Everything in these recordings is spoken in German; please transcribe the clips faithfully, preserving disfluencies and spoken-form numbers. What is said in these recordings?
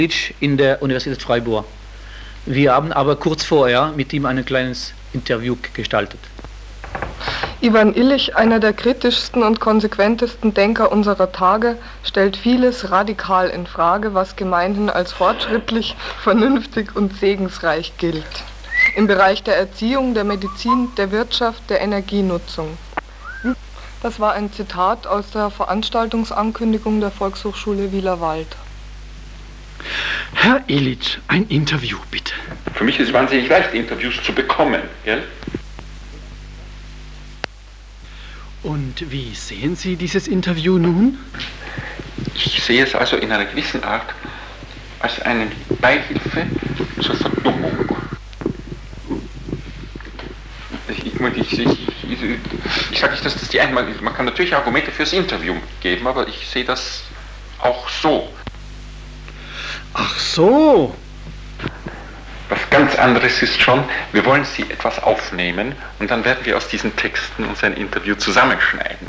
in der Universität Freiburg. Wir haben aber kurz vorher mit ihm ein kleines Interview gestaltet. Iwan Illich, einer der kritischsten und konsequentesten Denker unserer Tage, stellt vieles radikal in Frage, was gemeinhin als fortschrittlich, vernünftig und segensreich gilt. Im Bereich der Erziehung, der Medizin, der Wirtschaft, der Energienutzung. Das war ein Zitat aus der Veranstaltungsankündigung der Volkshochschule Wielerwald. Herr Illich, ein Interview bitte. Für mich ist es wahnsinnig leicht, Interviews zu bekommen, gell? Und wie sehen Sie dieses Interview nun? Ich sehe es also in einer gewissen Art als eine Beihilfe zur Verdummung. Ich, ich, ich, ich, ich, ich sage nicht, dass das die einmal ist. Man kann natürlich Argumente fürs Interview geben, aber ich sehe das auch so. Ach so. Was ganz anderes ist schon, wir wollen Sie etwas aufnehmen und dann werden wir aus diesen Texten uns ein Interview zusammenschneiden.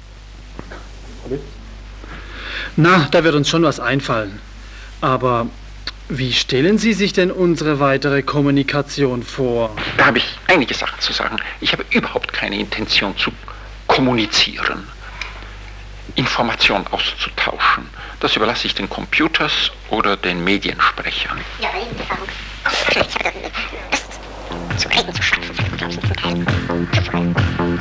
Na, da wird uns schon was einfallen. Aber wie stellen Sie sich denn unsere weitere Kommunikation vor? Da habe ich einige Sachen zu sagen. Ich habe überhaupt keine Intention zu kommunizieren, Informationen auszutauschen. Das überlasse ich den Computers oder den Mediensprechern. Ja, Erfahrung. Ich habe das zu reden, zu schaffen, glaube ich, zum Teil.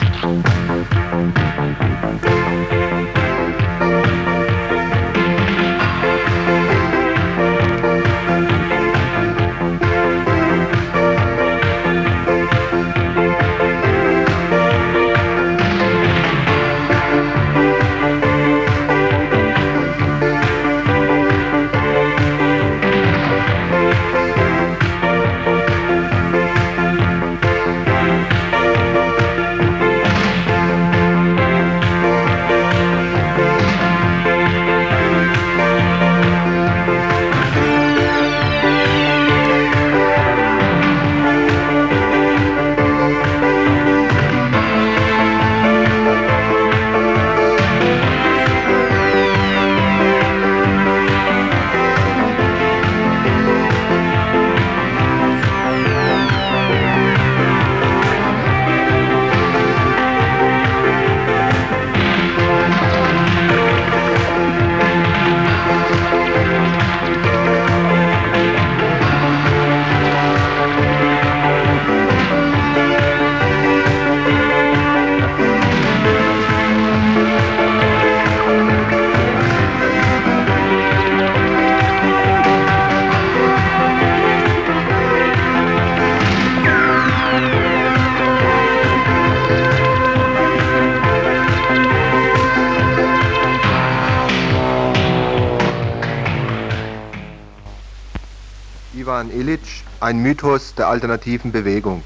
Iwan Illich, ein Mythos der alternativen Bewegung.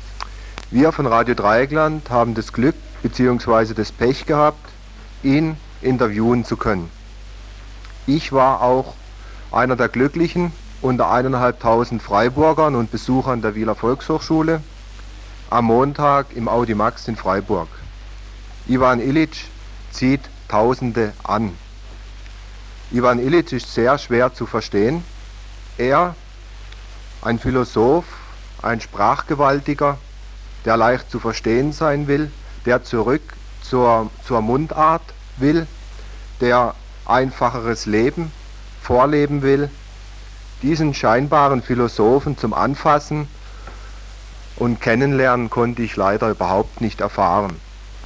Wir von Radio Dreieckland haben das Glück bzw. das Pech gehabt, ihn interviewen zu können. Ich war auch einer der Glücklichen unter eineinhalbtausend Freiburgern und Besuchern der Wieler Volkshochschule am Montag im Audimax in Freiburg. Iwan Illich zieht Tausende an. Iwan Illich ist sehr schwer zu verstehen. Er, ein Philosoph, ein Sprachgewaltiger, der leicht zu verstehen sein will, der zurück zur, zur Mundart will, der einfacheres Leben vorleben will, diesen scheinbaren Philosophen zum Anfassen und Kennenlernen konnte ich leider überhaupt nicht erfahren.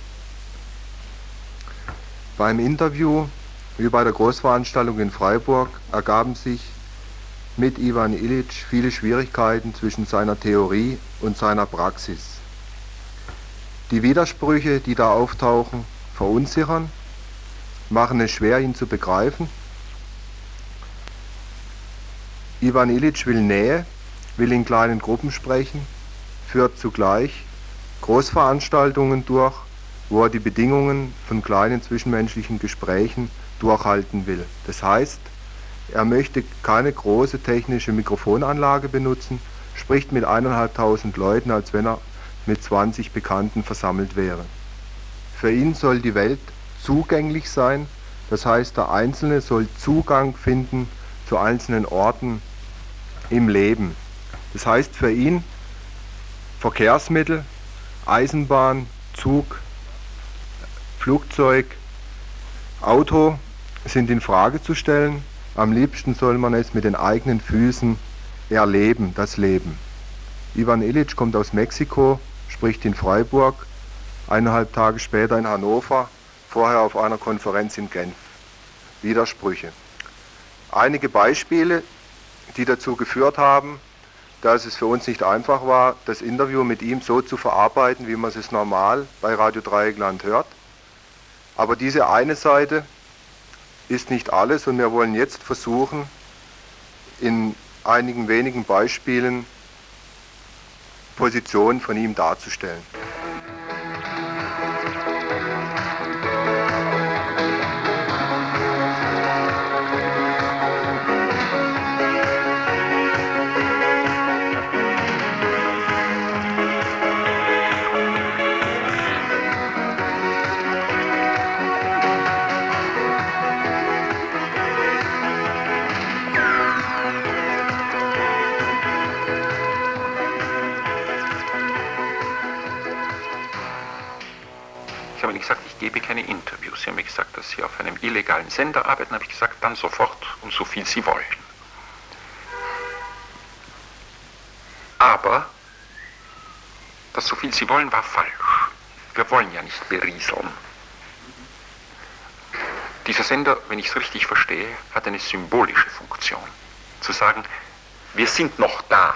Beim Interview, wie bei der Großveranstaltung in Freiburg, ergaben sich mit Iwan Illich viele Schwierigkeiten zwischen seiner Theorie und seiner Praxis. Die Widersprüche, die da auftauchen, verunsichern, machen es schwer, ihn zu begreifen. Iwan Illich will Nähe, will in kleinen Gruppen sprechen, führt zugleich Großveranstaltungen durch, wo er die Bedingungen von kleinen zwischenmenschlichen Gesprächen durchhalten will. Das heißt, er möchte keine große technische Mikrofonanlage benutzen, spricht mit eineinhalbtausend Leuten, als wenn er mit zwanzig Bekannten versammelt wäre. Für ihn soll die Welt zugänglich sein, das heißt, der Einzelne soll Zugang finden zu einzelnen Orten im Leben. Das heißt für ihn, Verkehrsmittel, Eisenbahn, Zug, Flugzeug, Auto sind in Frage zu stellen. Am liebsten soll man es mit den eigenen Füßen erleben, das Leben. Ivan Illich kommt aus Mexiko, spricht in Freiburg, eineinhalb Tage später in Hannover, vorher auf einer Konferenz in Genf. Widersprüche. Einige Beispiele, die dazu geführt haben, dass es für uns nicht einfach war, das Interview mit ihm so zu verarbeiten, wie man es normal bei Radio Dreieckland hört. Aber diese eine Seite ist nicht alles und wir wollen jetzt versuchen, in einigen wenigen Beispielen Positionen von ihm darzustellen. Ich gebe keine Interviews. Sie haben mir gesagt, dass Sie auf einem illegalen Sender arbeiten. Habe ich gesagt, dann sofort und so viel Sie wollen. Aber das so viel Sie wollen war falsch. Wir wollen ja nicht berieseln. Dieser Sender, wenn ich es richtig verstehe, hat eine symbolische Funktion. Zu sagen, wir sind noch da.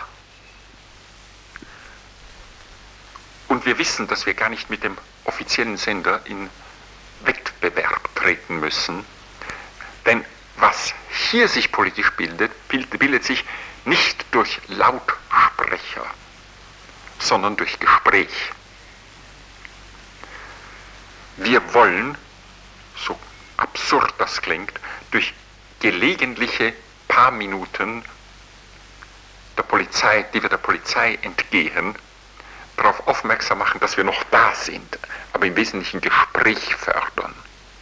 Und wir wissen, dass wir gar nicht mit dem offiziellen Sender in Wettbewerb treten müssen. Denn was hier sich politisch bildet, bildet sich nicht durch Lautsprecher, sondern durch Gespräch. Wir wollen, so absurd das klingt, durch gelegentliche paar Minuten der Polizei, die wir der Polizei entgehen, darauf aufmerksam machen, dass wir noch da sind, aber im Wesentlichen Gespräch fördern.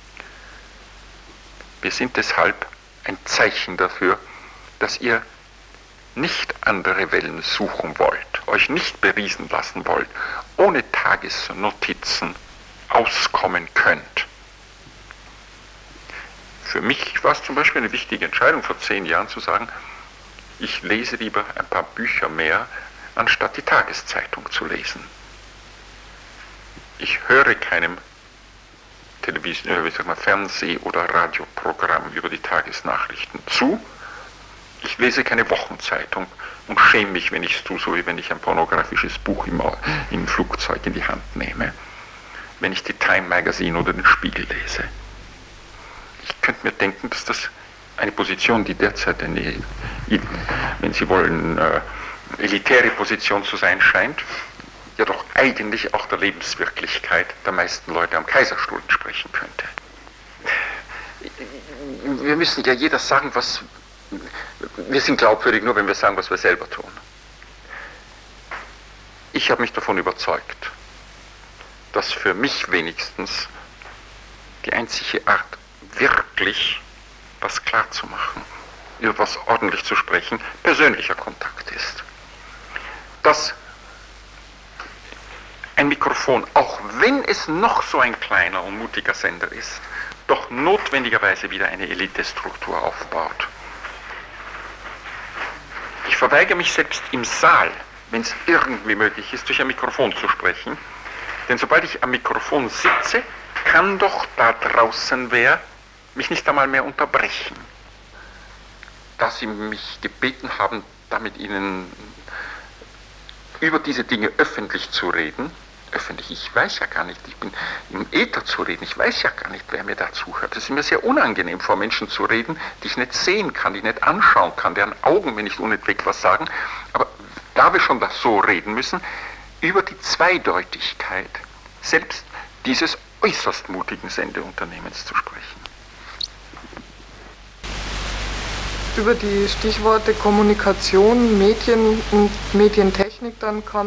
Wir sind deshalb ein Zeichen dafür, dass ihr nicht andere Wellen suchen wollt, euch nicht beriesen lassen wollt, ohne Tagesnotizen auskommen könnt. Für mich war es zum Beispiel eine wichtige Entscheidung vor zehn Jahren zu sagen, ich lese lieber ein paar Bücher mehr, anstatt die Tageszeitung zu lesen. Ich höre keinem Television, äh, wie sagt man, Fernseh- oder Radioprogramm über die Tagesnachrichten zu. Ich lese keine Wochenzeitung und schäme mich, wenn ich es tue, so wie wenn ich ein pornografisches Buch im, im Flugzeug in die Hand nehme. Wenn ich die Time Magazine oder den Spiegel lese. Ich könnte mir denken, dass das eine Position, die derzeit eine, wenn Sie wollen, äh, elitäre Position zu sein scheint, ja doch eigentlich auch der Lebenswirklichkeit der meisten Leute am Kaiserstuhl entsprechen könnte. Wir müssen ja jeder sagen, was... Wir sind glaubwürdig nur, wenn wir sagen, was wir selber tun. Ich habe mich davon überzeugt, dass für mich wenigstens die einzige Art, wirklich was klarzumachen, über was ordentlich zu sprechen, persönlicher Kontakt ist. Dass ein Mikrofon, auch wenn es noch so ein kleiner und mutiger Sender ist, doch notwendigerweise wieder eine Elitestruktur aufbaut. Ich verweigere mich selbst im Saal, wenn es irgendwie möglich ist, durch ein Mikrofon zu sprechen, denn sobald ich am Mikrofon sitze, kann doch da draußen wer mich nicht einmal mehr unterbrechen. Da Sie mich gebeten haben, damit Ihnen über diese Dinge öffentlich zu reden, öffentlich, ich weiß ja gar nicht, ich bin im Äther zu reden, ich weiß ja gar nicht, wer mir da zuhört. Es ist mir sehr unangenehm, vor Menschen zu reden, die ich nicht sehen kann, die ich nicht anschauen kann, deren Augen mir nicht unentwegt was sagen. Aber da wir schon das so reden müssen, über die Zweideutigkeit selbst dieses äußerst mutigen Sendeunternehmens zu sprechen. Über die Stichworte Kommunikation, Medien und Medientechnik, dann kam es also im Interview äh, auf freies Radio.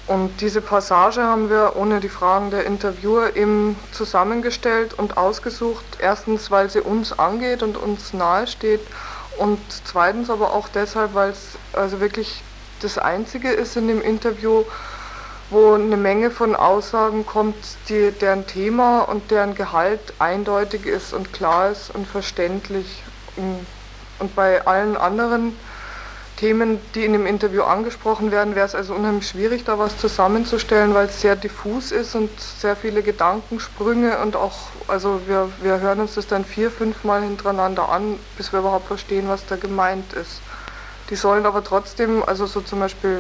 Und diese Passage haben wir ohne die Fragen der Interviewer eben zusammengestellt und ausgesucht. Erstens, weil sie uns angeht und uns nahe steht, und zweitens aber auch deshalb, weil es also wirklich das Einzige ist in dem Interview, wo eine Menge von Aussagen kommt, die, deren Thema und deren Gehalt eindeutig ist und klar ist und verständlich. Und bei allen anderen Themen, die in dem Interview angesprochen werden, wäre es also unheimlich schwierig, da was zusammenzustellen, weil es sehr diffus ist und sehr viele Gedankensprünge und auch, also wir, wir hören uns das dann vier, fünf Mal hintereinander an, bis wir überhaupt verstehen, was da gemeint ist. Die sollen aber trotzdem, also so zum Beispiel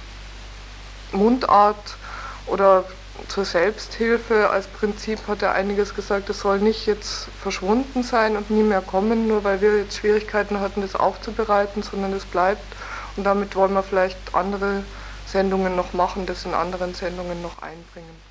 Mundart oder zur Selbsthilfe als Prinzip hat er einiges gesagt, es soll nicht jetzt verschwunden sein und nie mehr kommen, nur weil wir jetzt Schwierigkeiten hatten, das aufzubereiten, sondern es bleibt. Und damit wollen wir vielleicht andere Sendungen noch machen, das in anderen Sendungen noch einbringen.